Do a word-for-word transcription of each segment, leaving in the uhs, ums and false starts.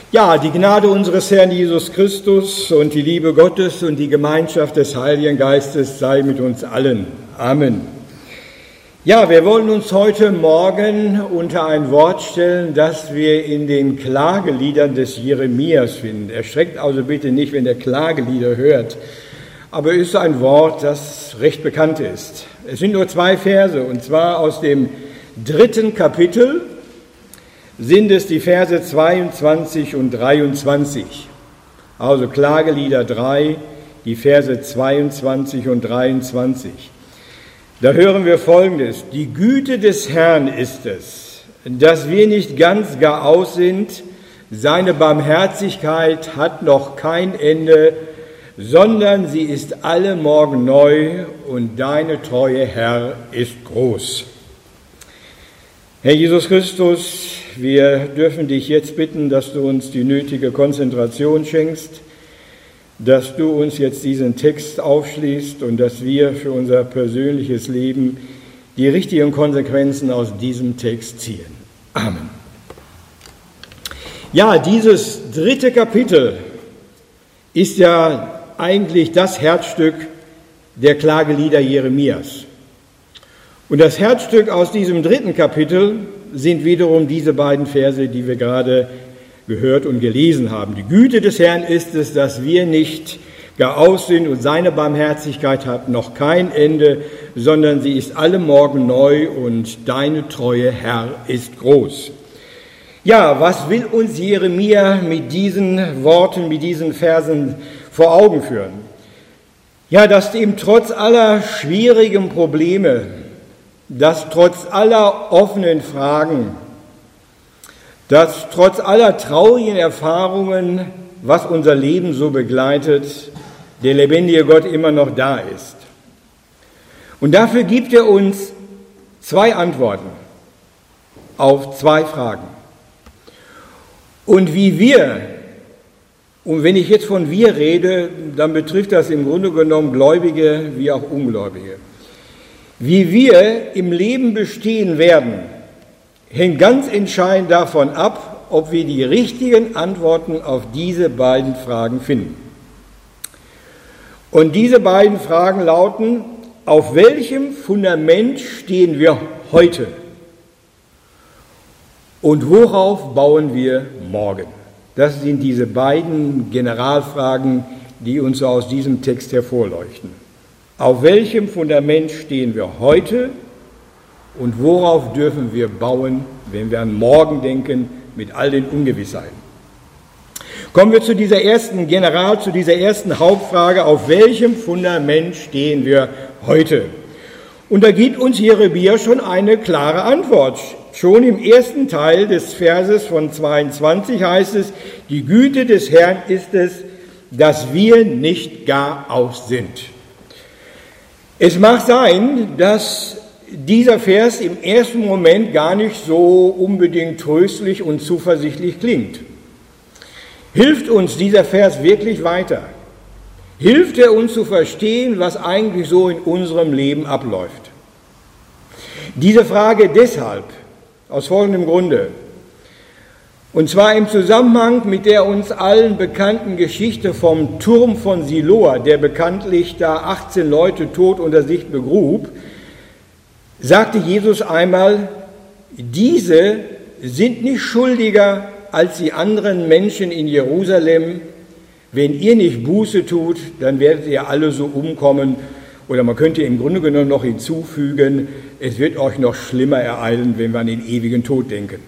Ja, die Gnade unseres Herrn Jesus Christus und die Liebe Gottes und die Gemeinschaft des Heiligen Geistes sei mit uns allen. Amen. Ja, wir wollen uns heute Morgen unter ein Wort stellen, das wir in den Klageliedern des Jeremias finden. Erschreckt also bitte nicht, wenn ihr Klagelieder hört, aber es ist ein Wort, das recht bekannt ist. Es sind nur zwei Verse, und zwar aus dem dritten Kapitel sind es die Verse zweiundzwanzig und dreiundzwanzig. Also Klagelieder drei, die Verse zweiundzwanzig und dreiundzwanzig. Da hören wir Folgendes: Die Güte des Herrn ist es, dass wir nicht ganz gar aus sind, seine Barmherzigkeit hat noch kein Ende, sondern sie ist alle Morgen neu und deine Treue, Herr, ist groß. Herr Jesus Christus, wir dürfen dich jetzt bitten, dass du uns die nötige Konzentration schenkst, dass du uns jetzt diesen Text aufschließt und dass wir für unser persönliches Leben die richtigen Konsequenzen aus diesem Text ziehen. Amen. Ja, dieses dritte Kapitel ist ja eigentlich das Herzstück der Klagelieder Jeremias. Und das Herzstück aus diesem dritten Kapitel sind wiederum diese beiden Verse, die wir gerade gehört und gelesen haben. Die Güte des Herrn ist es, dass wir nicht gar aus sind und seine Barmherzigkeit hat noch kein Ende, sondern sie ist alle Morgen neu und deine Treue, Herr, ist groß. Ja, was will uns Jeremia mit diesen Worten, mit diesen Versen vor Augen führen? Ja, dass eben trotz aller schwierigen Probleme, dass trotz aller offenen Fragen, dass trotz aller traurigen Erfahrungen, was unser Leben so begleitet, der lebendige Gott immer noch da ist. Und dafür gibt er uns zwei Antworten auf zwei Fragen. Und wie wir, und wenn ich jetzt von wir rede, dann betrifft das im Grunde genommen Gläubige wie auch Ungläubige. Wie wir im Leben bestehen werden, hängt ganz entscheidend davon ab, ob wir die richtigen Antworten auf diese beiden Fragen finden. Und diese beiden Fragen lauten: Auf welchem Fundament stehen wir heute? Und worauf bauen wir morgen? Das sind diese beiden Generalfragen, die uns so aus diesem Text hervorleuchten. Auf welchem Fundament stehen wir heute und worauf dürfen wir bauen, wenn wir an morgen denken, mit all den Ungewissheiten? Kommen wir zu dieser ersten General, zu dieser ersten Hauptfrage: Auf welchem Fundament stehen wir heute? Und da gibt uns Jeremia schon eine klare Antwort. Schon im ersten Teil des Verses von zweiundzwanzig heißt es: Die Güte des Herrn ist es, dass wir nicht gar aus sind. Es mag sein, dass dieser Vers im ersten Moment gar nicht so unbedingt tröstlich und zuversichtlich klingt. Hilft uns dieser Vers wirklich weiter? Hilft er uns zu verstehen, was eigentlich so in unserem Leben abläuft? Diese Frage deshalb, aus folgendem Grunde. Und zwar im Zusammenhang mit der uns allen bekannten Geschichte vom Turm von Siloa, der bekanntlich da achtzehn Leute tot unter sich begrub, sagte Jesus einmal: Diese sind nicht schuldiger als die anderen Menschen in Jerusalem. Wenn ihr nicht Buße tut, dann werdet ihr alle so umkommen. Oder man könnte im Grunde genommen noch hinzufügen: Es wird euch noch schlimmer ereilen, wenn wir an den ewigen Tod denken.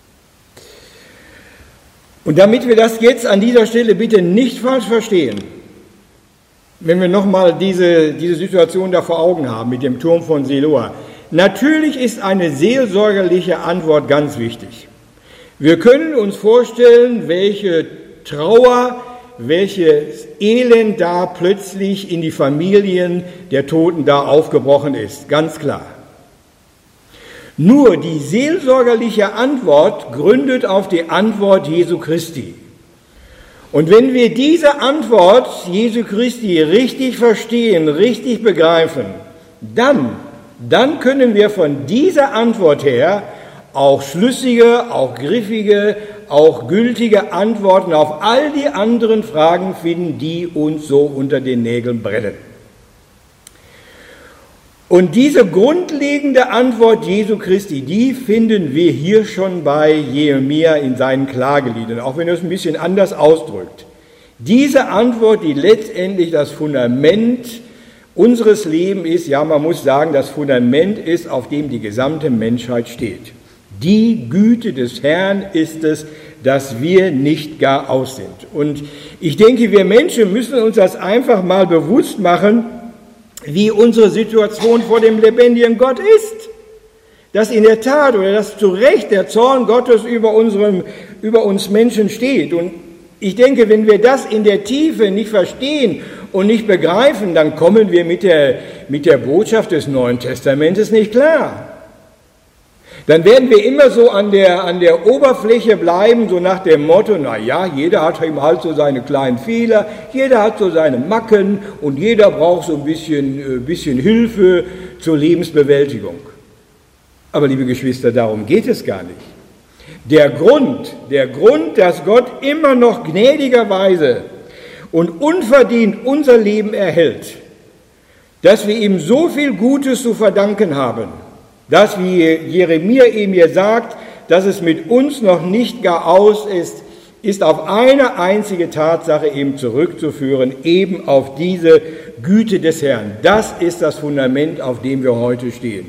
Und damit wir das jetzt an dieser Stelle bitte nicht falsch verstehen, wenn wir nochmal diese, diese Situation da vor Augen haben mit dem Turm von Siloa. Natürlich ist eine seelsorgerliche Antwort ganz wichtig. Wir können uns vorstellen, welche Trauer, welches Elend da plötzlich in die Familien der Toten da aufgebrochen ist, ganz klar. Nur die seelsorgerliche Antwort gründet auf die Antwort Jesu Christi. Und wenn wir diese Antwort Jesu Christi richtig verstehen, richtig begreifen, dann, dann können wir von dieser Antwort her auch schlüssige, auch griffige, auch gültige Antworten auf all die anderen Fragen finden, die uns so unter den Nägeln brennen. Und diese grundlegende Antwort Jesu Christi, die finden wir hier schon bei Jeremia in seinen Klageliedern, auch wenn er es ein bisschen anders ausdrückt. Diese Antwort, die letztendlich das Fundament unseres Lebens ist, ja, man muss sagen, das Fundament ist, auf dem die gesamte Menschheit steht. Die Güte des Herrn ist es, dass wir nicht gar aus sind. Und ich denke, wir Menschen müssen uns das einfach mal bewusst machen, wie unsere Situation vor dem lebendigen Gott ist. Dass in der Tat oder dass zu Recht der Zorn Gottes über, unserem, über uns Menschen steht. Und ich denke, wenn wir das in der Tiefe nicht verstehen und nicht begreifen, dann kommen wir mit der, mit der Botschaft des Neuen Testamentes nicht klar. Dann werden wir immer so an der, an der Oberfläche bleiben, so nach dem Motto, na ja, jeder hat eben halt so seine kleinen Fehler, jeder hat so seine Macken und jeder braucht so ein bisschen, äh, bisschen Hilfe zur Lebensbewältigung. Aber liebe Geschwister, darum geht es gar nicht. Der Grund, der Grund, dass Gott immer noch gnädigerweise und unverdient unser Leben erhält, dass wir ihm so viel Gutes zu verdanken haben, dass, wie Jeremia eben hier sagt, dass es mit uns noch nicht gar aus ist, ist auf eine einzige Tatsache eben zurückzuführen, eben auf diese Güte des Herrn. Das ist das Fundament, auf dem wir heute stehen.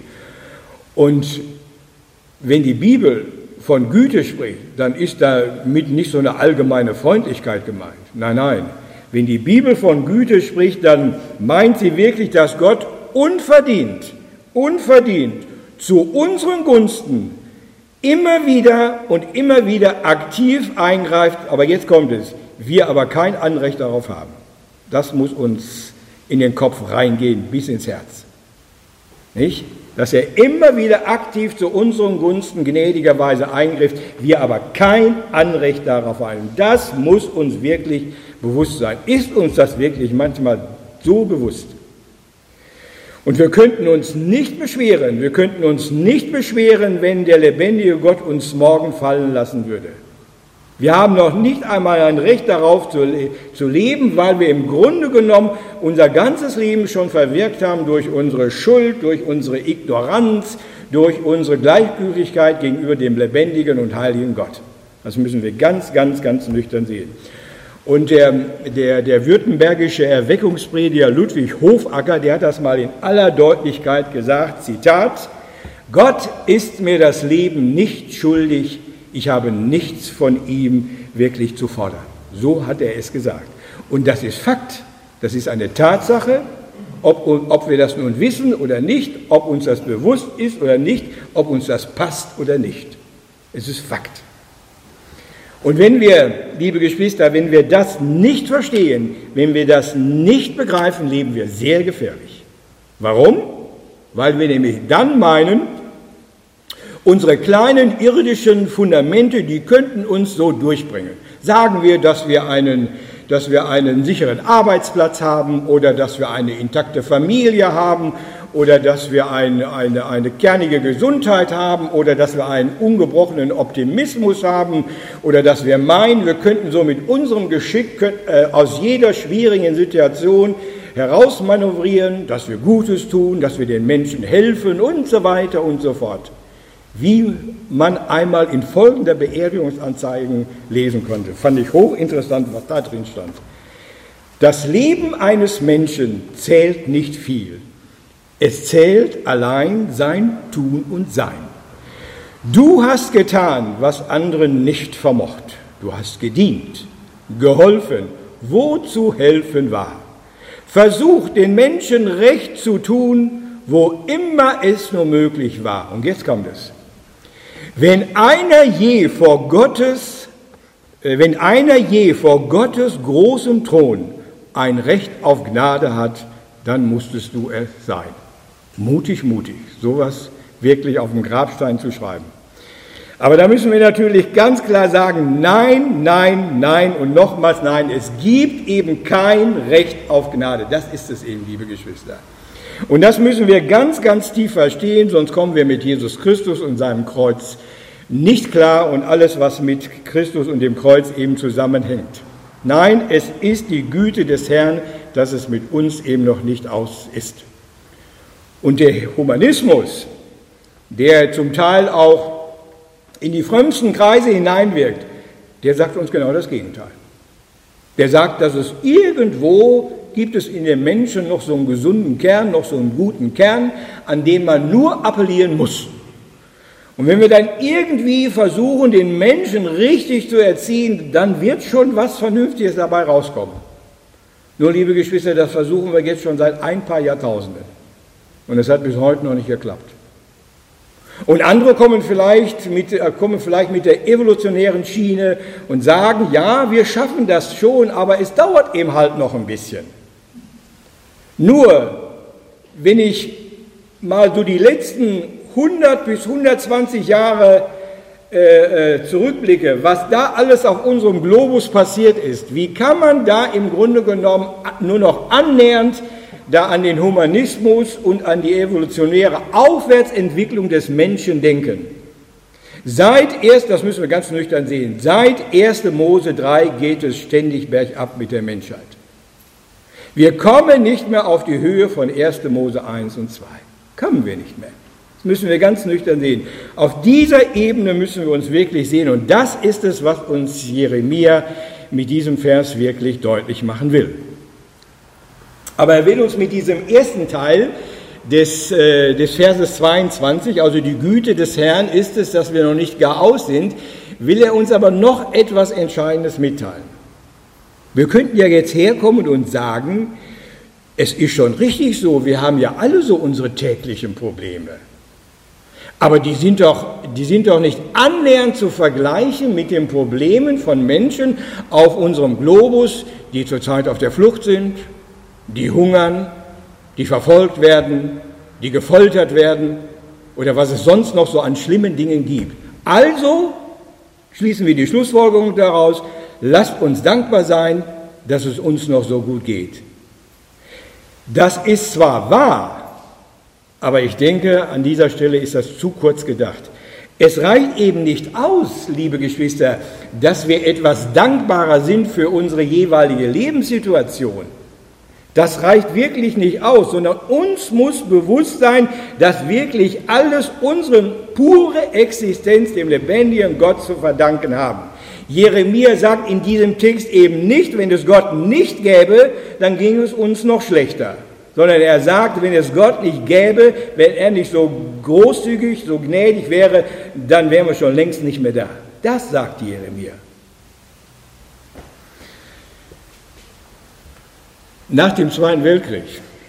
Und wenn die Bibel von Güte spricht, dann ist damit nicht so eine allgemeine Freundlichkeit gemeint. Nein, nein. Wenn die Bibel von Güte spricht, dann meint sie wirklich, dass Gott unverdient, unverdient zu unseren Gunsten immer wieder und immer wieder aktiv eingreift. Aber jetzt kommt es, wir aber kein Anrecht darauf haben. Das muss uns in den Kopf reingehen, bis ins Herz. Nicht? Dass er immer wieder aktiv zu unseren Gunsten gnädigerweise eingreift, wir aber kein Anrecht darauf haben. Das muss uns wirklich bewusst sein. Ist uns das wirklich manchmal so bewusst? Und wir könnten uns nicht beschweren, wir könnten uns nicht beschweren, wenn der lebendige Gott uns morgen fallen lassen würde. Wir haben noch nicht einmal ein Recht darauf zu, zu leben, weil wir im Grunde genommen unser ganzes Leben schon verwirkt haben durch unsere Schuld, durch unsere Ignoranz, durch unsere Gleichgültigkeit gegenüber dem lebendigen und heiligen Gott. Das müssen wir ganz, ganz, ganz nüchtern sehen. Und der, der, der württembergische Erweckungsprediger Ludwig Hofacker, der hat das mal in aller Deutlichkeit gesagt, Zitat, Gott ist mir das Leben nicht schuldig, ich habe nichts von ihm wirklich zu fordern. So hat er es gesagt. Und das ist Fakt, das ist eine Tatsache, ob, ob wir das nun wissen oder nicht, ob uns das bewusst ist oder nicht, ob uns das passt oder nicht. Es ist Fakt. Und wenn wir, liebe Geschwister, wenn wir das nicht verstehen, wenn wir das nicht begreifen, leben wir sehr gefährlich. Warum? Weil wir nämlich dann meinen, unsere kleinen irdischen Fundamente, die könnten uns so durchbringen. Sagen wir, dass wir einen, dass wir einen sicheren Arbeitsplatz haben oder dass wir eine intakte Familie haben oder dass wir eine, eine, eine kernige Gesundheit haben oder dass wir einen ungebrochenen Optimismus haben oder dass wir meinen, wir könnten so mit unserem Geschick äh, aus jeder schwierigen Situation herausmanövrieren, dass wir Gutes tun, dass wir den Menschen helfen und so weiter und so fort. Wie man einmal in folgender Beerdigungsanzeigen lesen konnte. Fand ich hochinteressant, was da drin stand. Das Leben eines Menschen zählt nicht viel. Es zählt allein sein Tun und Sein. Du hast getan, was anderen nicht vermocht. Du hast gedient, geholfen, wo zu helfen war. Versucht, den Menschen recht zu tun, wo immer es nur möglich war. Und jetzt kommt es. Wenn einer je vor Gottes, äh, wenn einer je vor Gottes großem Thron ein Recht auf Gnade hat, dann musstest du es sein. Mutig, mutig, sowas wirklich auf dem Grabstein zu schreiben. Aber da müssen wir natürlich ganz klar sagen, nein, nein, nein und nochmals nein, es gibt eben kein Recht auf Gnade. Das ist es eben, liebe Geschwister. Und das müssen wir ganz, ganz tief verstehen, sonst kommen wir mit Jesus Christus und seinem Kreuz nicht klar und alles, was mit Christus und dem Kreuz eben zusammenhängt. Nein, es ist die Güte des Herrn, dass es mit uns eben noch nicht aus ist. Und der Humanismus, der zum Teil auch in die frömmsten Kreise hineinwirkt, der sagt uns genau das Gegenteil. Der sagt, dass es irgendwo gibt es in den Menschen noch so einen gesunden Kern, noch so einen guten Kern, an den man nur appellieren muss. Und wenn wir dann irgendwie versuchen, den Menschen richtig zu erziehen, dann wird schon was Vernünftiges dabei rauskommen. Nur, liebe Geschwister, das versuchen wir jetzt schon seit ein paar Jahrtausenden. Und es hat bis heute noch nicht geklappt. Und andere kommen vielleicht, mit, kommen vielleicht mit der evolutionären Schiene und sagen, ja, wir schaffen das schon, aber es dauert eben halt noch ein bisschen. Nur, wenn ich mal so die letzten hundert bis hundertzwanzig Jahre äh, zurückblicke, was da alles auf unserem Globus passiert ist, wie kann man da im Grunde genommen nur noch annähernd da an den Humanismus und an die evolutionäre Aufwärtsentwicklung des Menschen denken? Seit erst, das müssen wir ganz nüchtern sehen, seit erster Mose drei geht es ständig bergab mit der Menschheit. Wir kommen nicht mehr auf die Höhe von erster Mose eins und zwei. Kommen wir nicht mehr. Das müssen wir ganz nüchtern sehen. Auf dieser Ebene müssen wir uns wirklich sehen. Und das ist es, was uns Jeremia mit diesem Vers wirklich deutlich machen will. Aber er will uns mit diesem ersten Teil des, äh, des Verses zweiundzwanzig, also die Güte des Herrn ist es, dass wir noch nicht gar aus sind, will er uns aber noch etwas Entscheidendes mitteilen. Wir könnten ja jetzt herkommen und sagen, es ist schon richtig so, wir haben ja alle so unsere täglichen Probleme. Aber die sind doch, die sind doch nicht annähernd zu vergleichen mit den Problemen von Menschen auf unserem Globus, die zurzeit auf der Flucht sind, die hungern, die verfolgt werden, die gefoltert werden oder was es sonst noch so an schlimmen Dingen gibt. Also schließen wir die Schlussfolgerung daraus, lasst uns dankbar sein, dass es uns noch so gut geht. Das ist zwar wahr, aber ich denke, an dieser Stelle ist das zu kurz gedacht. Es reicht eben nicht aus, liebe Geschwister, dass wir etwas dankbarer sind für unsere jeweilige Lebenssituation. Das reicht wirklich nicht aus, sondern uns muss bewusst sein, dass wirklich alles unsere pure Existenz dem lebendigen Gott zu verdanken haben. Jeremia sagt in diesem Text eben nicht, wenn es Gott nicht gäbe, dann ging es uns noch schlechter. Sondern er sagt, wenn es Gott nicht gäbe, wenn er nicht so großzügig, so gnädig wäre, dann wären wir schon längst nicht mehr da. Das sagt Jeremia. Nach dem Zweiten Weltkrieg,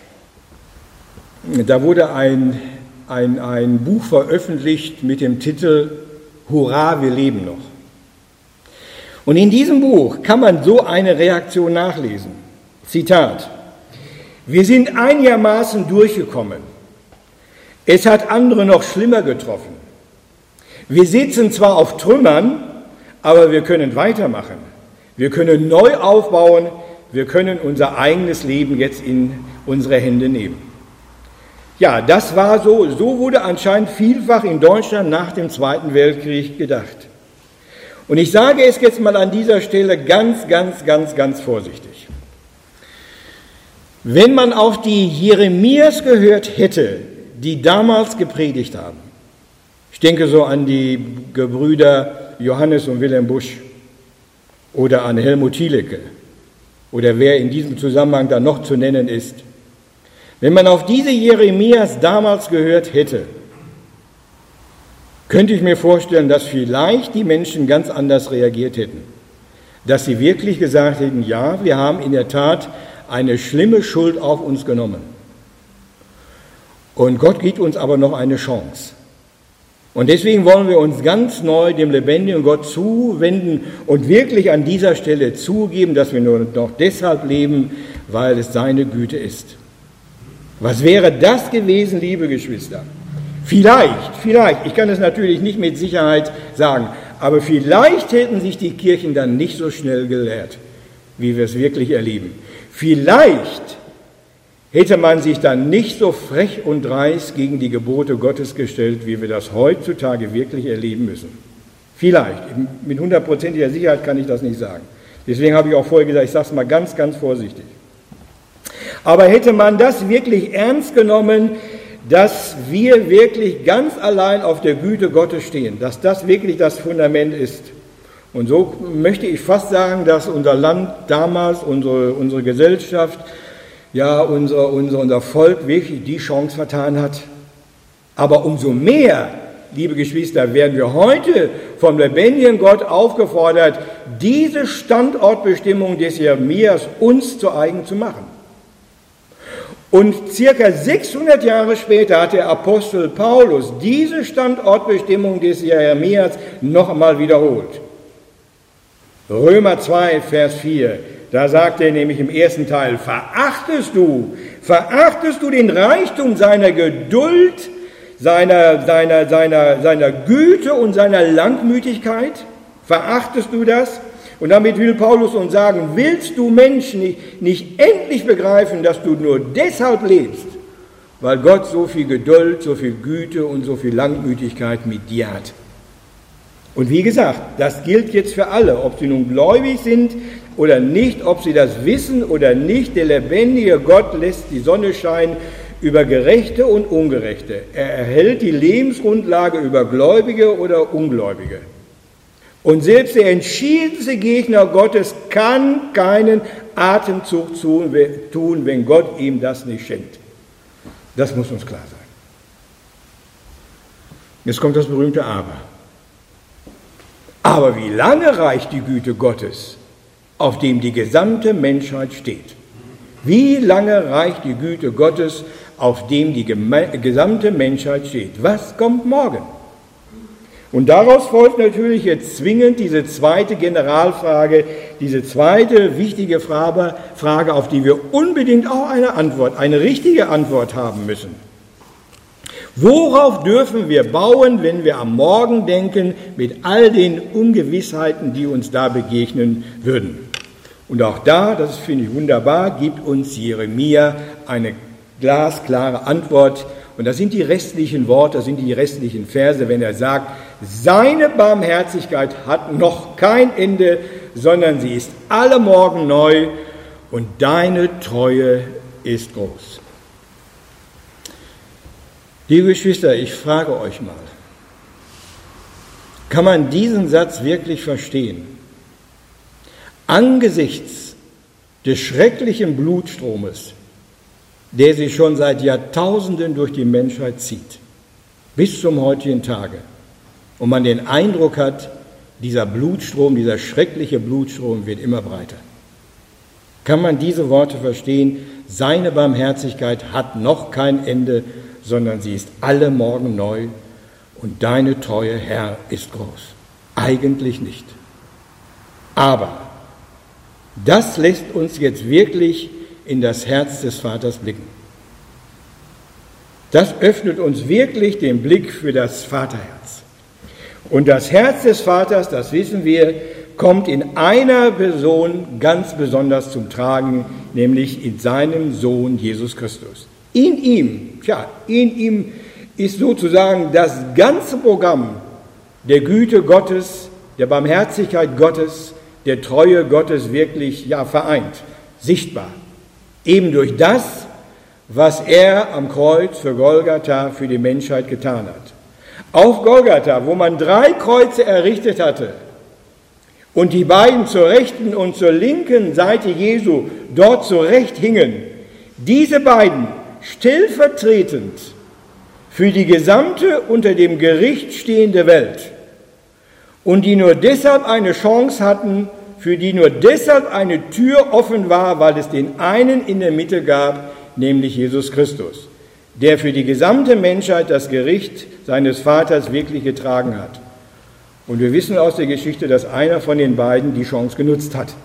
da wurde ein, ein, ein Buch veröffentlicht mit dem Titel Hurra, wir leben noch. Und in diesem Buch kann man so eine Reaktion nachlesen. Zitat: Wir sind einigermaßen durchgekommen. Es hat andere noch schlimmer getroffen. Wir sitzen zwar auf Trümmern, aber wir können weitermachen. Wir können neu aufbauen. Wir können unser eigenes Leben jetzt in unsere Hände nehmen. Ja, das war so. So wurde anscheinend vielfach in Deutschland nach dem Zweiten Weltkrieg gedacht. Und ich sage es jetzt mal an dieser Stelle ganz, ganz, ganz, ganz vorsichtig. Wenn man auf die Jeremias gehört hätte, die damals gepredigt haben, ich denke so an die Gebrüder Johannes und Wilhelm Busch oder an Helmut Thielecke oder wer in diesem Zusammenhang da noch zu nennen ist, wenn man auf diese Jeremias damals gehört hätte, könnte ich mir vorstellen, dass vielleicht die Menschen ganz anders reagiert hätten, dass sie wirklich gesagt hätten, ja, wir haben in der Tat eine schlimme Schuld auf uns genommen. Und Gott gibt uns aber noch eine Chance. Und deswegen wollen wir uns ganz neu dem lebendigen Gott zuwenden und wirklich an dieser Stelle zugeben, dass wir nur noch deshalb leben, weil es seine Güte ist. Was wäre das gewesen, liebe Geschwister? Vielleicht, vielleicht, ich kann es natürlich nicht mit Sicherheit sagen, aber vielleicht hätten sich die Kirchen dann nicht so schnell geleert, wie wir es wirklich erleben. Vielleicht hätte man sich dann nicht so frech und dreist gegen die Gebote Gottes gestellt, wie wir das heutzutage wirklich erleben müssen. Vielleicht. Mit hundertprozentiger Sicherheit kann ich das nicht sagen. Deswegen habe ich auch vorher gesagt, ich sage es mal ganz, ganz vorsichtig. Aber hätte man das wirklich ernst genommen, dass wir wirklich ganz allein auf der Güte Gottes stehen, dass das wirklich das Fundament ist. Und so möchte ich fast sagen, dass unser Land damals, unsere, unsere Gesellschaft, ja, unser, unser, unser Volk wirklich die Chance vertan hat. Aber umso mehr, liebe Geschwister, werden wir heute vom lebendigen Gott aufgefordert, diese Standortbestimmung des Jeremias uns zu eigen zu machen. Und circa sechshundert Jahre später hat der Apostel Paulus diese Standortbestimmung des Jeremias noch einmal wiederholt. Römer zwei, Vers vier, da sagt er nämlich im ersten Teil, verachtest du, verachtest du den Reichtum seiner Geduld, seiner, seiner, seiner, seiner Güte und seiner Langmütigkeit? Verachtest du das? Und damit will Paulus uns sagen, willst du Menschen nicht, nicht endlich begreifen, dass du nur deshalb lebst, weil Gott so viel Geduld, so viel Güte und so viel Langmütigkeit mit dir hat? Und wie gesagt, das gilt jetzt für alle, ob sie nun gläubig sind oder nicht, ob sie das wissen oder nicht. Der lebendige Gott lässt die Sonne scheinen über Gerechte und Ungerechte. Er erhält die Lebensgrundlage über Gläubige oder Ungläubige. Und selbst der entschiedenste Gegner Gottes kann keinen Atemzug tun, wenn Gott ihm das nicht schenkt. Das muss uns klar sein. Jetzt kommt das berühmte Aber. Aber wie lange reicht die Güte Gottes, auf dem die gesamte Menschheit steht? Wie lange reicht die Güte Gottes, auf dem die gesamte Menschheit steht? Was kommt morgen? Und daraus folgt natürlich jetzt zwingend diese zweite Generalfrage, diese zweite wichtige Frage, Frage, auf die wir unbedingt auch eine Antwort, eine richtige Antwort haben müssen. Worauf dürfen wir bauen, wenn wir am Morgen denken, mit all den Ungewissheiten, die uns da begegnen würden? Und auch da, das finde ich wunderbar, gibt uns Jeremia eine glasklare Antwort. Und das sind die restlichen Worte, das sind die restlichen Verse, wenn er sagt, seine Barmherzigkeit hat noch kein Ende, sondern sie ist alle Morgen neu und deine Treue ist groß. Liebe Geschwister, ich frage euch mal, kann man diesen Satz wirklich verstehen? Angesichts des schrecklichen Blutstromes, der sich schon seit Jahrtausenden durch die Menschheit zieht, bis zum heutigen Tage, und man den Eindruck hat, dieser Blutstrom, dieser schreckliche Blutstrom wird immer breiter. Kann man diese Worte verstehen? Seine Barmherzigkeit hat noch kein Ende, sondern sie ist alle Morgen neu und deine Treue, Herr, ist groß. Eigentlich nicht. Aber das lässt uns jetzt wirklich in das Herz des Vaters blicken. Das öffnet uns wirklich den Blick für das Vaterherz. Und das Herz des Vaters, das wissen wir, kommt in einer Person ganz besonders zum Tragen, nämlich in seinem Sohn Jesus Christus. In ihm, tja, in ihm ist sozusagen das ganze Programm der Güte Gottes, der Barmherzigkeit Gottes, der Treue Gottes wirklich, ja, vereint, sichtbar. Eben durch das, was er am Kreuz für Golgatha, für die Menschheit getan hat. Auf Golgatha, wo man drei Kreuze errichtet hatte und die beiden zur rechten und zur linken Seite Jesu dort zurecht hingen, diese beiden stellvertretend für die gesamte unter dem Gericht stehende Welt und die nur deshalb eine Chance hatten, für die nur deshalb eine Tür offen war, weil es den einen in der Mitte gab, nämlich Jesus Christus, der für die gesamte Menschheit das Gericht seines Vaters wirklich getragen hat. Und wir wissen aus der Geschichte, dass einer von den beiden die Chance genutzt hat.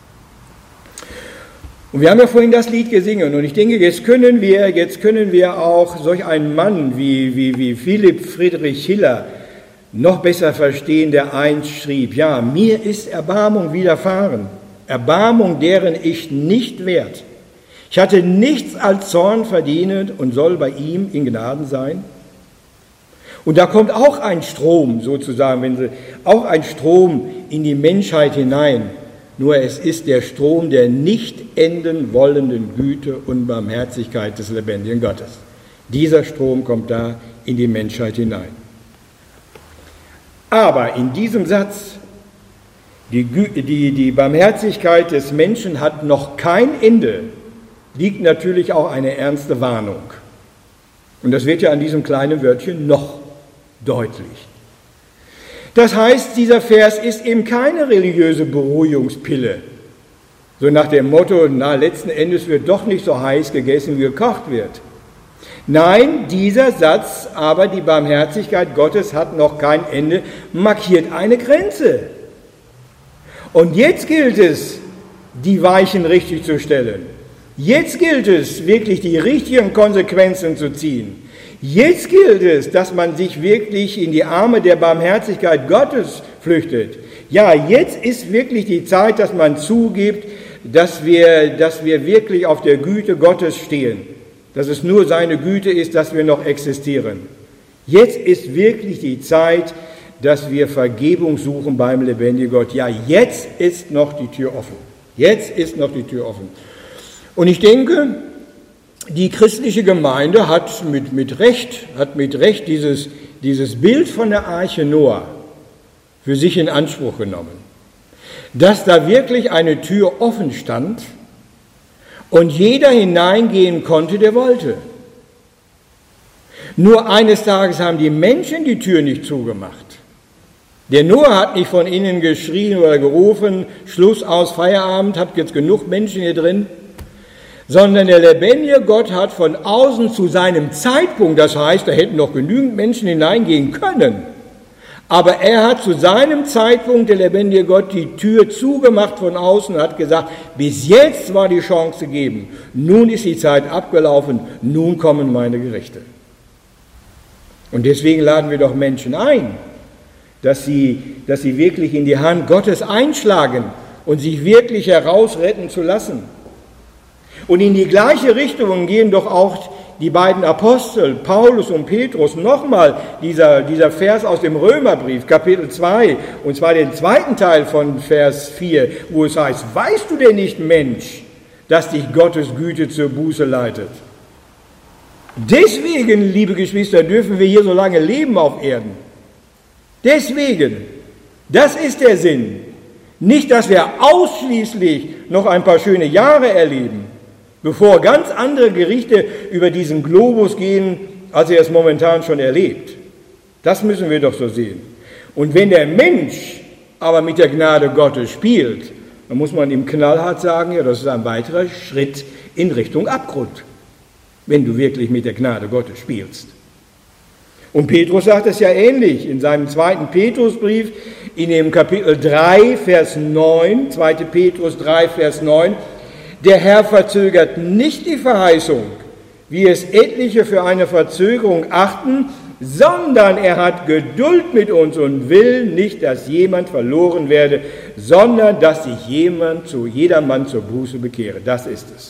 Und wir haben ja vorhin das Lied gesungen und ich denke, jetzt können wir, jetzt können wir auch solch einen Mann wie, wie, wie Philipp Friedrich Hiller noch besser verstehen, der einst schrieb, ja, mir ist Erbarmung widerfahren, Erbarmung, deren ich nicht wert. Ich hatte nichts als Zorn verdient und soll bei ihm in Gnaden sein. Und da kommt auch ein Strom, sozusagen, wenn Sie, auch ein Strom in die Menschheit hinein. Nur es ist der Strom der nicht enden wollenden Güte und Barmherzigkeit des lebendigen Gottes. Dieser Strom kommt da in die Menschheit hinein. Aber in diesem Satz, die, die, die Barmherzigkeit des Menschen hat noch kein Ende, liegt natürlich auch eine ernste Warnung. Und das wird ja an diesem kleinen Wörtchen noch deutlich. Das heißt, dieser Vers ist eben keine religiöse Beruhigungspille. So nach dem Motto, na, letzten Endes wird doch nicht so heiß gegessen, wie gekocht wird. Nein, dieser Satz, aber die Barmherzigkeit Gottes hat noch kein Ende, markiert eine Grenze. Und jetzt gilt es, die Weichen richtig zu stellen. Jetzt gilt es, wirklich die richtigen Konsequenzen zu ziehen. Jetzt gilt es, dass man sich wirklich in die Arme der Barmherzigkeit Gottes flüchtet. Ja, jetzt ist wirklich die Zeit, dass man zugibt, dass wir, dass wir wirklich auf der Güte Gottes stehen. Dass es nur seine Güte ist, dass wir noch existieren. Jetzt ist wirklich die Zeit, dass wir Vergebung suchen beim lebendigen Gott. Ja, jetzt ist noch die Tür offen. Jetzt ist noch die Tür offen. Und ich denke, die christliche Gemeinde hat mit, mit Recht, hat mit Recht dieses, dieses Bild von der Arche Noah für sich in Anspruch genommen. Dass da wirklich eine Tür offen stand und jeder hineingehen konnte, der wollte. Nur eines Tages haben die Menschen die Tür nicht zugemacht. Der Noah hat nicht von innen geschrien oder gerufen, Schluss aus, Feierabend, habt jetzt genug Menschen hier drin, sondern der lebendige Gott hat von außen zu seinem Zeitpunkt, das heißt, da hätten noch genügend Menschen hineingehen können, aber er hat zu seinem Zeitpunkt, der lebendige Gott, die Tür zugemacht von außen und hat gesagt, bis jetzt war die Chance gegeben, nun ist die Zeit abgelaufen, nun kommen meine Gerichte. Und deswegen laden wir doch Menschen ein, dass sie, dass sie wirklich in die Hand Gottes einschlagen und sich wirklich herausretten zu lassen. Und in die gleiche Richtung gehen doch auch die beiden Apostel, Paulus und Petrus. Nochmal dieser, dieser Vers aus dem Römerbrief, Kapitel zwei, und zwar den zweiten Teil von Vers vier, wo es heißt, weißt du denn nicht, Mensch, dass dich Gottes Güte zur Buße leitet? Deswegen, liebe Geschwister, dürfen wir hier so lange leben auf Erden. Deswegen, das ist der Sinn. Nicht, dass wir ausschließlich noch ein paar schöne Jahre erleben, bevor ganz andere Gerichte über diesen Globus gehen, als er es momentan schon erlebt. Das müssen wir doch so sehen. Und wenn der Mensch aber mit der Gnade Gottes spielt, dann muss man ihm knallhart sagen, ja, das ist ein weiterer Schritt in Richtung Abgrund, wenn du wirklich mit der Gnade Gottes spielst. Und Petrus sagt es ja ähnlich in seinem zweiten Petrusbrief, in dem Kapitel drei, Vers neun, zweiter Petrus drei, Vers neun, der Herr verzögert nicht die Verheißung, wie es etliche für eine Verzögerung achten, sondern er hat Geduld mit uns und will nicht, dass jemand verloren werde, sondern dass sich jemand zu jedermann zur Buße bekehre. Das ist es.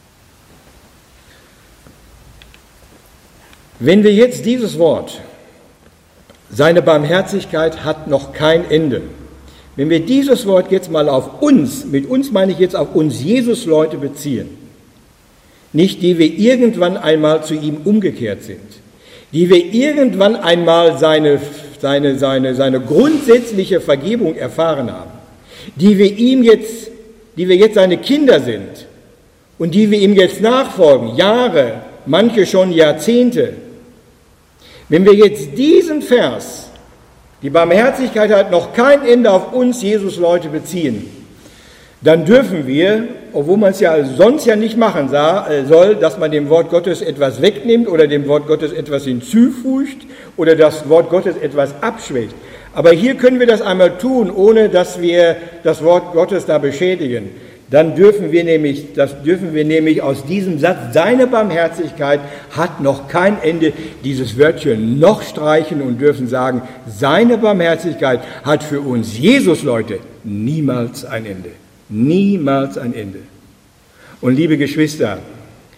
Wenn wir jetzt dieses Wort, seine Barmherzigkeit hat noch kein Ende, wenn wir dieses Wort jetzt mal auf uns, mit uns meine ich jetzt auf uns Jesus-Leute beziehen, nicht die wir irgendwann einmal zu ihm umgekehrt sind, die wir irgendwann einmal seine, seine, seine, seine grundsätzliche Vergebung erfahren haben, die wir ihm jetzt, die wir jetzt seine Kinder sind und die wir ihm jetzt nachfolgen, Jahre, manche schon Jahrzehnte. Wenn wir jetzt diesen Vers, die Barmherzigkeit hat noch kein Ende, auf uns Jesus-Leute beziehen, dann dürfen wir, obwohl man es ja sonst ja nicht machen soll, dass man dem Wort Gottes etwas wegnimmt oder dem Wort Gottes etwas hinzufügt oder das Wort Gottes etwas abschwächt. Aber hier können wir das einmal tun, ohne dass wir das Wort Gottes da beschädigen. Dann dürfen wir nämlich, das dürfen wir nämlich aus diesem Satz, seine Barmherzigkeit hat noch kein Ende, dieses Wörtchen noch streichen und dürfen sagen, seine Barmherzigkeit hat für uns Jesus-Leute niemals ein Ende. Niemals ein Ende. Und liebe Geschwister,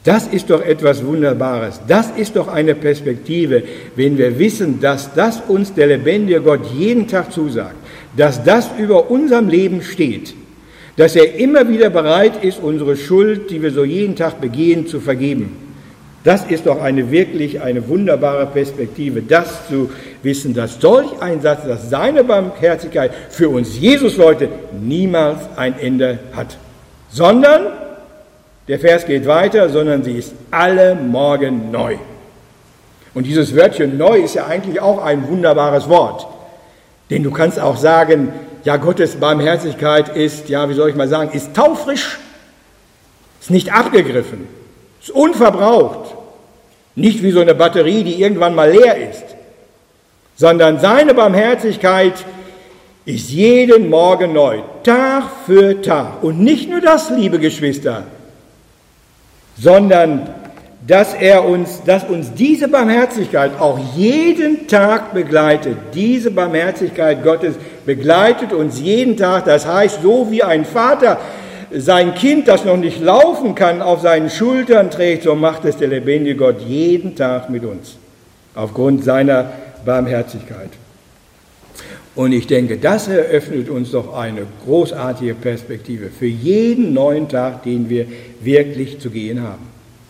Das ist doch etwas Wunderbares. Das ist doch eine Perspektive, wenn wir wissen, dass das uns der lebendige Gott jeden Tag zusagt, dass das über unserem Leben steht, dass er immer wieder bereit ist, unsere Schuld, die wir so jeden Tag begehen, zu vergeben. Das ist doch eine wirklich eine wunderbare Perspektive, das zu wissen, dass solch ein Satz, dass seine Barmherzigkeit für uns Jesus-Leute niemals ein Ende hat, sondern, der Vers geht weiter, sondern sie ist alle Morgen neu. Und dieses Wörtchen neu ist ja eigentlich auch ein wunderbares Wort, denn du kannst auch sagen, ja, Gottes Barmherzigkeit ist, ja, wie soll ich mal sagen, ist taufrisch, ist nicht abgegriffen, ist unverbraucht, nicht wie so eine Batterie, die irgendwann mal leer ist, sondern seine Barmherzigkeit ist jeden Morgen neu, Tag für Tag. Und nicht nur das, liebe Geschwister, sondern dass er uns, dass uns diese Barmherzigkeit auch jeden Tag begleitet. Diese Barmherzigkeit Gottes begleitet uns jeden Tag. Das heißt, so wie ein Vater sein Kind, das noch nicht laufen kann, auf seinen Schultern trägt, so macht es der lebendige Gott jeden Tag mit uns, aufgrund seiner Barmherzigkeit. Und ich denke, das eröffnet uns doch eine großartige Perspektive für jeden neuen Tag, den wir wirklich zu gehen haben.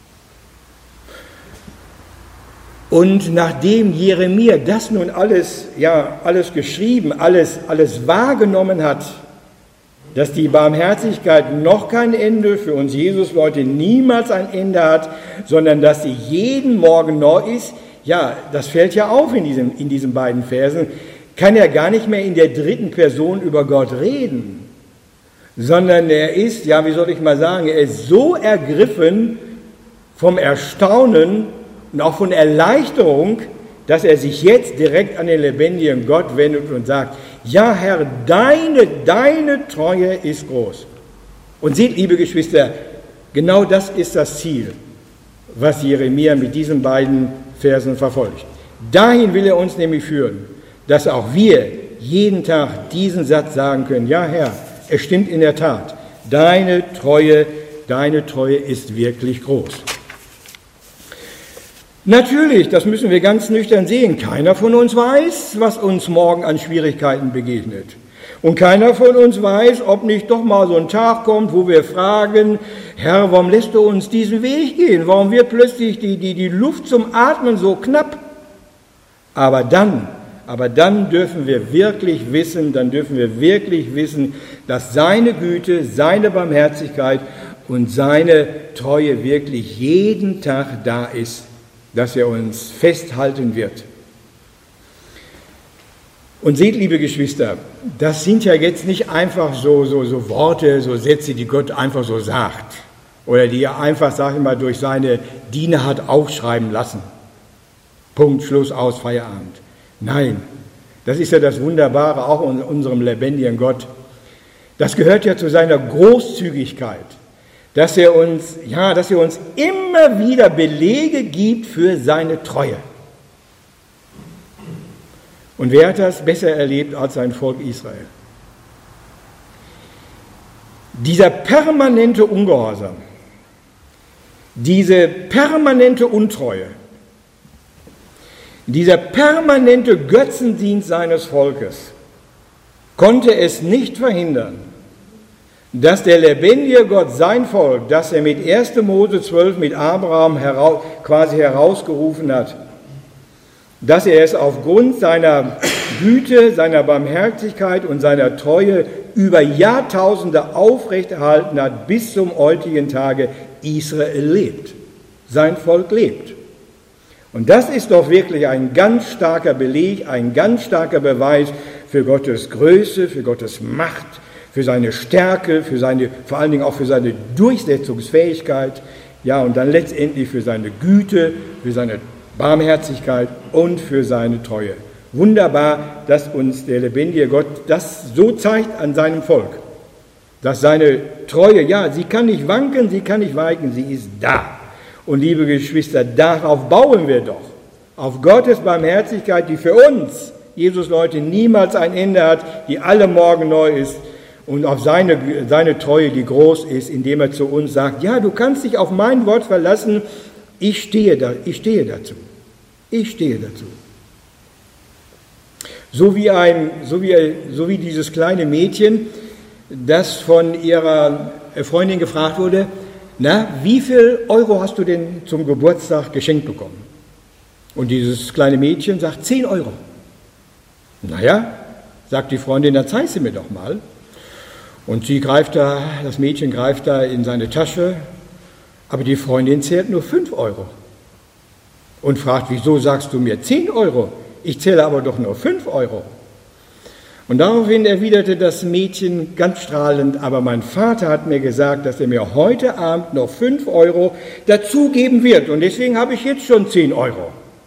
Und nachdem Jeremia das nun alles, ja, alles geschrieben, alles, alles wahrgenommen hat, dass die Barmherzigkeit noch kein Ende, für uns Jesus-Leute niemals ein Ende hat, sondern dass sie jeden Morgen neu ist, ja, das fällt ja auf in, diesem, in diesen beiden Versen, kann er gar nicht mehr in der dritten Person über Gott reden, sondern er ist, ja, wie soll ich mal sagen, er ist so ergriffen vom Erstaunen und auch von Erleichterung, dass er sich jetzt direkt an den lebendigen Gott wendet und sagt, ja Herr, deine, deine Treue ist groß. Und seht, liebe Geschwister, genau das ist das Ziel, was Jeremia mit diesen beiden Versen verfolgt. Dahin will er uns nämlich führen, dass auch wir jeden Tag diesen Satz sagen können, ja Herr, es stimmt in der Tat, deine Treue, deine Treue ist wirklich groß. Natürlich, das müssen wir ganz nüchtern sehen, keiner von uns weiß, was uns morgen an Schwierigkeiten begegnet. Und keiner von uns weiß, ob nicht doch mal so ein Tag kommt, wo wir fragen, Herr, warum lässt du uns diesen Weg gehen? Warum wird plötzlich die, die, die Luft zum Atmen so knapp? Aber dann, aber dann dürfen wir wirklich wissen, dann dürfen wir wirklich wissen, dass seine Güte, seine Barmherzigkeit und seine Treue wirklich jeden Tag da ist, dass er uns festhalten wird. Und seht, liebe Geschwister, das sind ja jetzt nicht einfach so, so, so Worte, so Sätze, die Gott einfach so sagt oder die er einfach, sag ich mal, durch seine Diener hat aufschreiben lassen. Punkt, Schluss, aus, Feierabend. Nein, das ist ja das Wunderbare auch in unserem lebendigen Gott. Das gehört ja zu seiner Großzügigkeit, dass er uns, ja, dass er uns immer wieder Belege gibt für seine Treue. Und wer hat das besser erlebt als sein Volk Israel? Dieser permanente Ungehorsam, diese permanente Untreue, dieser permanente Götzendienst seines Volkes konnte es nicht verhindern, dass der lebendige Gott sein Volk, das er mit erster Mose zwölf mit Abraham heraus, quasi herausgerufen hat, dass er es aufgrund seiner Güte, seiner Barmherzigkeit und seiner Treue über Jahrtausende aufrechterhalten hat, bis zum heutigen Tage Israel lebt. Sein Volk lebt. Und das ist doch wirklich ein ganz starker Beleg, ein ganz starker Beweis für Gottes Größe, für Gottes Macht, für seine Stärke, für seine, vor allen Dingen auch für seine Durchsetzungsfähigkeit, ja, und dann letztendlich für seine Güte, für seine Barmherzigkeit und für seine Treue. Wunderbar, dass uns der lebendige Gott das so zeigt an seinem Volk, dass seine Treue, ja, sie kann nicht wanken, sie kann nicht weichen, sie ist da. Und liebe Geschwister, darauf bauen wir doch, auf Gottes Barmherzigkeit, die für uns, Jesus Leute, niemals ein Ende hat, die alle Morgen neu ist. und auf seine, seine Treue, die groß ist, indem er zu uns sagt, ja, du kannst dich auf mein Wort verlassen, ich stehe, da, ich stehe dazu. Ich stehe dazu. So wie, ein, so, wie, so wie dieses kleine Mädchen, das von ihrer Freundin gefragt wurde, na, wie viel Euro hast du denn zum Geburtstag geschenkt bekommen? Und dieses kleine Mädchen sagt, zehn Euro. Naja, sagt die Freundin, dann zeig sie mir doch mal. Und sie greift da, das Mädchen greift da in seine Tasche, aber die Freundin zählt nur fünf Euro. Und fragt, wieso sagst du mir zehn Euro? Ich zähle aber doch nur fünf Euro. Und daraufhin erwiderte das Mädchen ganz strahlend, aber mein Vater hat mir gesagt, dass er mir heute Abend noch fünf Euro dazugeben wird. Und deswegen habe ich jetzt schon zehn Euro.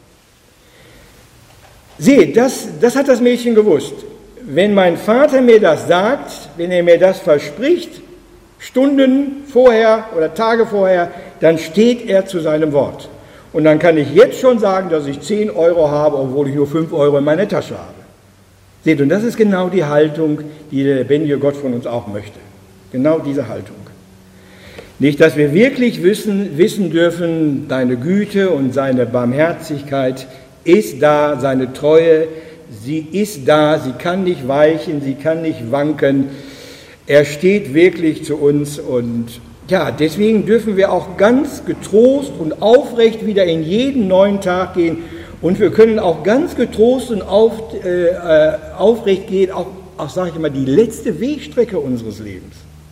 Seht, das, das hat das Mädchen gewusst. Wenn mein Vater mir das sagt, wenn er mir das verspricht, Stunden vorher oder Tage vorher, dann steht er zu seinem Wort. Und dann kann ich jetzt schon sagen, dass ich zehn Euro habe, obwohl ich nur fünf Euro in meiner Tasche habe. Seht, und das ist genau die Haltung, die der lebendige Gott von uns auch möchte. Genau diese Haltung. Nicht, dass wir wirklich wissen, wissen dürfen, deine Güte und seine Barmherzigkeit ist da, seine Treue, sie ist da, sie kann nicht weichen, sie kann nicht wanken. Er steht wirklich zu uns und ja, deswegen dürfen wir auch ganz getrost und aufrecht wieder in jeden neuen Tag gehen und wir können auch ganz getrost und auf, äh, aufrecht gehen, auch, auch sage ich mal, die letzte Wegstrecke unseres Lebens.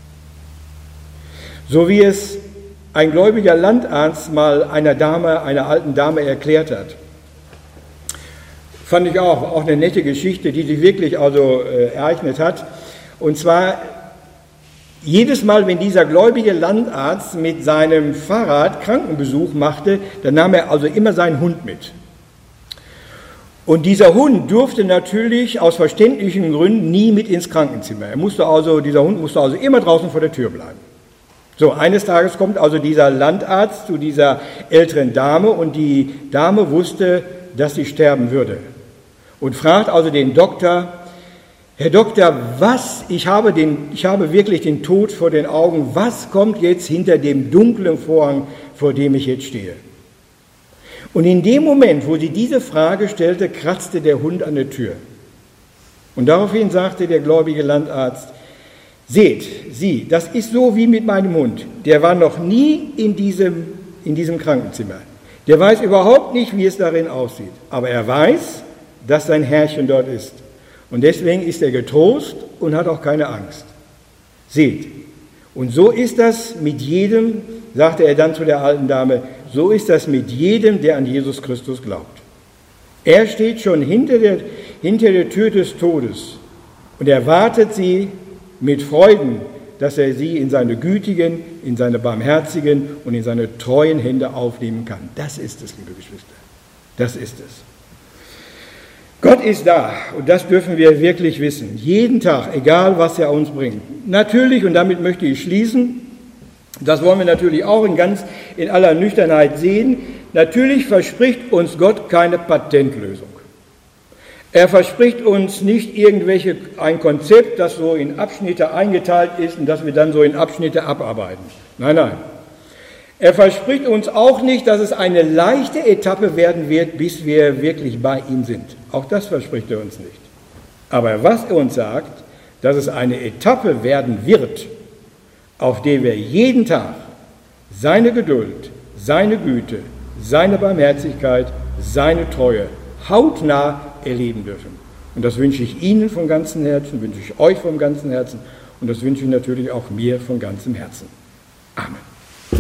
So wie es ein gläubiger Landarzt mal einer Dame, einer alten Dame erklärt hat. Fand ich auch, auch eine nette Geschichte, die sich wirklich also äh, ereignet hat. Und zwar jedes Mal, wenn dieser gläubige Landarzt mit seinem Fahrrad Krankenbesuch machte, dann nahm er also immer seinen Hund mit. Und dieser Hund durfte natürlich aus verständlichen Gründen nie mit ins Krankenzimmer. Er musste also, dieser Hund musste also immer draußen vor der Tür bleiben. So, eines Tages kommt also dieser Landarzt zu dieser älteren Dame und die Dame wusste, dass sie sterben würde. Und fragt also den Doktor, Herr Doktor, was, ich habe, den, ich habe wirklich den Tod vor den Augen, was kommt jetzt hinter dem dunklen Vorhang, vor dem ich jetzt stehe? Und in dem Moment, wo sie diese Frage stellte, kratzte der Hund an der Tür. Und daraufhin sagte der gläubige Landarzt, seht, Sie, das ist so wie mit meinem Hund. Der war noch nie in diesem, in diesem Krankenzimmer. Der weiß überhaupt nicht, wie es darin aussieht. Aber er weiß, dass sein Herrchen dort ist. Und deswegen ist er getrost und hat auch keine Angst. Seht, und so ist das mit jedem, sagte er dann zu der alten Dame, so ist das mit jedem, der an Jesus Christus glaubt. Er steht schon hinter der, hinter der Tür des Todes und erwartet sie mit Freuden, dass er sie in seine gütigen, in seine barmherzigen und in seine treuen Hände aufnehmen kann. Das ist es, liebe Geschwister. Das ist es. Gott ist da und das dürfen wir wirklich wissen. Jeden Tag, egal was er uns bringt. Natürlich, und damit möchte ich schließen, das wollen wir natürlich auch in ganz in aller Nüchternheit sehen, natürlich verspricht uns Gott keine Patentlösung. Er verspricht uns nicht irgendwelche, ein Konzept, das so in Abschnitte eingeteilt ist und das wir dann so in Abschnitte abarbeiten. Nein, nein. Er verspricht uns auch nicht, dass es eine leichte Etappe werden wird, bis wir wirklich bei ihm sind. Auch das verspricht er uns nicht. Aber was er uns sagt, dass es eine Etappe werden wird, auf der wir jeden Tag seine Geduld, seine Güte, seine Barmherzigkeit, seine Treue hautnah erleben dürfen. Und das wünsche ich Ihnen von ganzem Herzen, wünsche ich euch von ganzem Herzen und das wünsche ich natürlich auch mir von ganzem Herzen. Amen.